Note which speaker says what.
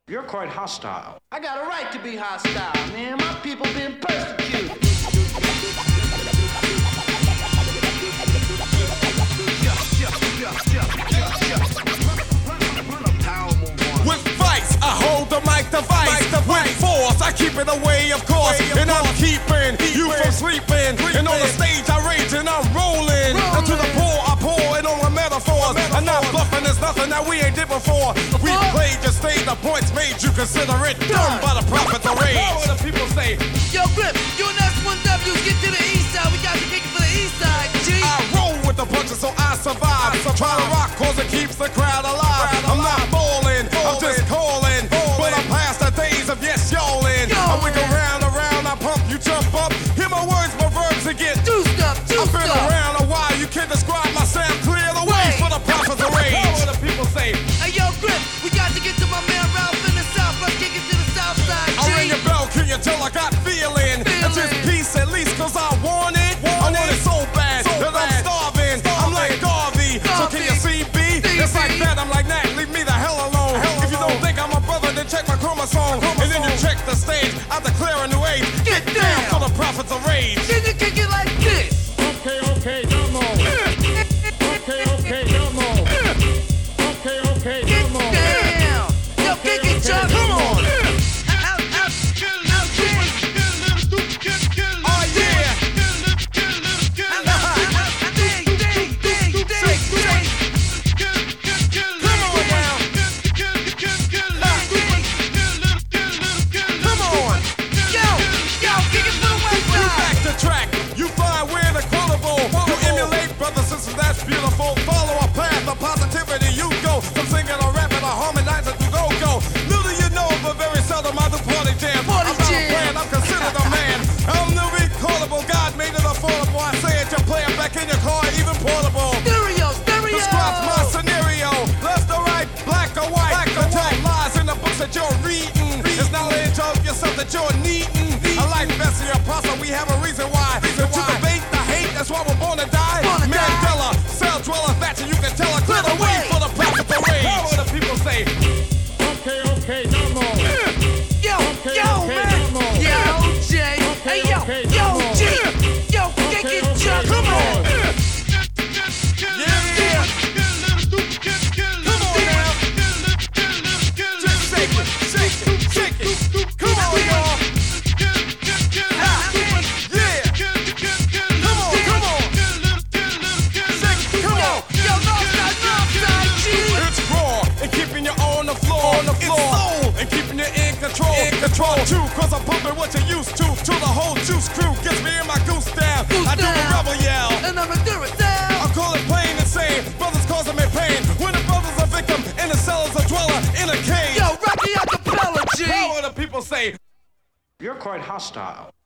Speaker 1: You're quite hostile.
Speaker 2: I got a right to be hostile, man. My people been persecuted.
Speaker 3: With vice, I hold the mic device. With force, I keep it away, of course. And I'm keeping you from sleeping. And on the stage, I rage and I'm rolling. And to the poor, I pour it on the metaphors. I'm not bluffing, there's nothing that we ain't did before. We played your stage, the points made you consider it done by the prophets of rage. What the people say?
Speaker 4: Yo, Grip, you and S1W, get to the east side. We got to kick it for the east side, G.
Speaker 3: I roll with the punches so I survive. Try to rock cause it keeps the crowd alive. I'm not balling, I'm just calling. But I'm past the days of yes, y'allin'. I wiggle round, around, I pump, you jump up. Hear my words, my verbs again.
Speaker 4: Juiced up,
Speaker 3: I've been around a while, you can't describe my sound. Clear the way for the prophets of rage. What the people say?
Speaker 4: Hey, yo, Grip, we got to get to my man Ralph in the south. Let's kick it to the south side, G.
Speaker 3: I'll ring your bell, can you tell I got feeling? It's just peace at least cause I want it. I want it so bad that I'm starving. I'm like Garvey, so can you see B? It's like that, I'm like that, leave me the hell alone. If you don't think I'm a brother, then check my chromosome. And then you check the stage, I declare a new age.
Speaker 4: Get down
Speaker 3: for the prophets of rage.
Speaker 4: Can you kick it like this?
Speaker 5: Okay, come on. Okay, come on. Okay,
Speaker 4: Get
Speaker 5: come on.
Speaker 4: down. Yo, kick it, Chuck.
Speaker 3: Come on. That's beautiful. Follow a path of positivity. You go from singing or rapping or harmonizing to go. Little you know, but very seldom I do party jam. I'm not a fan, I'm considered a man. I'm the recallable. God made it affordable. I say it, you play it back in your car, even portable.
Speaker 4: Stereo.
Speaker 3: Describes my scenario. Left or right, black or white. The tell lies in the books that you're reading. It's knowledge of yourself that you're needing. I like Bessie Apostle, we have a reason why. To debate the hate, that's why we're born to die. Mandela, cell dweller, Thatcher, you can tell her. Clear the way for the prophets of rage. What do the people say?
Speaker 5: Okay, come on.
Speaker 4: Yo, man.
Speaker 5: come on.
Speaker 4: Yo, Jay. Hey, yo, G. Yo, kick it, Chuck. Come on.
Speaker 3: Yeah. Come on now. Just shake it. Come on, y'all. Control too, cause I'm pumping what you used to. Till the whole juice crew gets me in my goose down. I do a rebel yell,
Speaker 4: and I'ma do it down.
Speaker 3: I call it plain and sane. Brothers causing me pain. When the brother's a victim, and the cell is a dweller in a cage.
Speaker 4: Yo, Rocky Acapella, G.
Speaker 3: What do the people say?
Speaker 1: You're quite hostile.